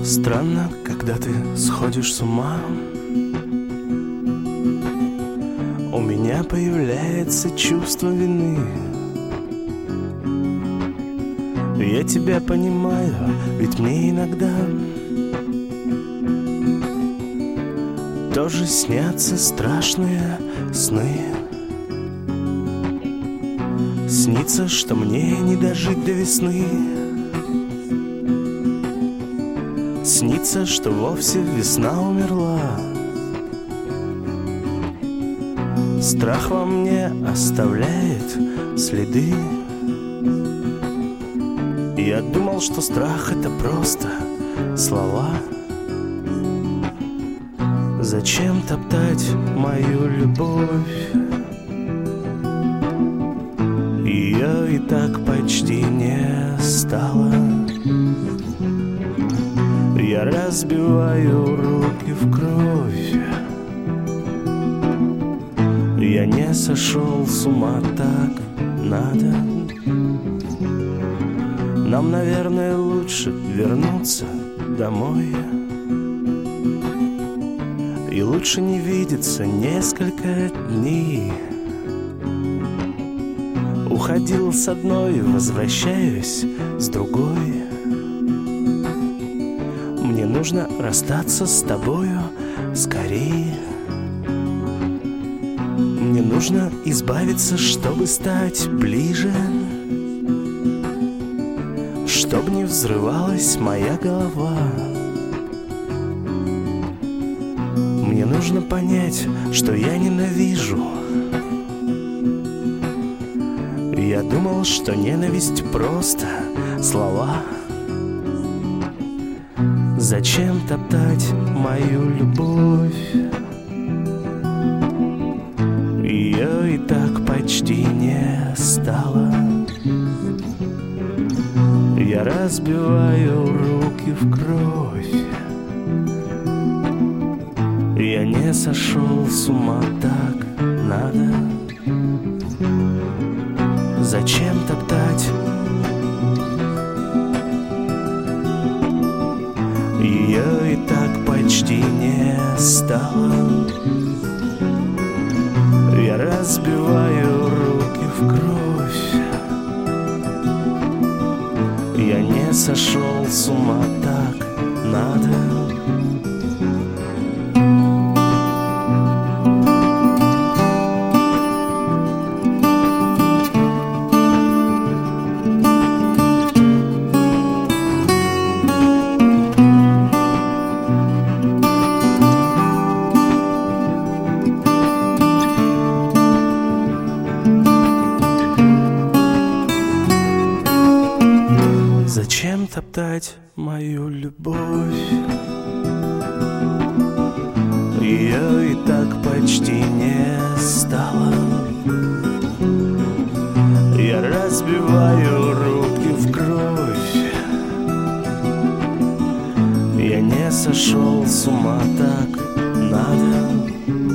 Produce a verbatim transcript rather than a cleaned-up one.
Странно, когда ты сходишь с ума. У меня появляется чувство вины. Я тебя понимаю, ведь мне иногда тоже снятся страшные сны. Снится, что мне не дожить до весны. Снится, что вовсе весна умерла. Страх во мне оставляет следы. Я думал, что страх — это просто слова. Зачем топтать мою любовь? Ее и так почти не стало. Я разбиваю руки в кровь. Я не сошел с ума, так надо. Нам, наверное, лучше вернуться домой. И лучше не видеться несколько дней. Уходил с одной, возвращаюсь с другой. Мне нужно расстаться с тобою скорее. Мне нужно избавиться, чтобы стать ближе, чтоб не взрывалась моя голова. Мне нужно понять, что я ненавижу. Я думал, что ненависть просто слова. Зачем топтать мою любовь? Ее и так почти не стало. Я разбиваю руки в кровь. Я не сошел с ума, так надо. Зачем топтать? Ее и так почти не стало. Я разбиваю руки в кровь. Я не сошел с ума, так надо. Зачем топтать мою любовь? Ее и так почти не стало. Я разбиваю руки в кровь. Я не сошел с ума, так надо.